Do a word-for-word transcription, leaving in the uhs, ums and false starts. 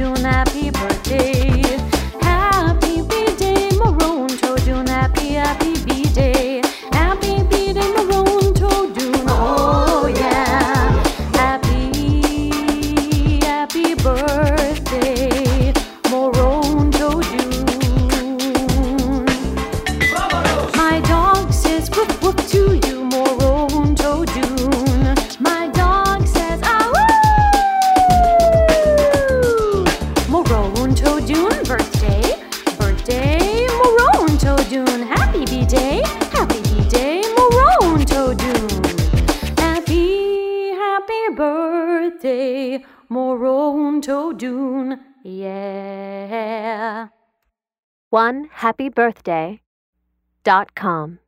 June, happy birthday. Happy B-Day, Moronto June, happy, happy B-Day. Happy B-Day, Moronto June, oh yeah. Happy, happy birthday, Moronto June. My dog says whoop whoop to you, Moronto June. My dog says ah woo. Moronto June, birthday, birthday, Moronto June. Happy B-Day, happy B-Day, Moronto June. Happy, happy birthday, Moronto June, yeah. one happy birthday dot com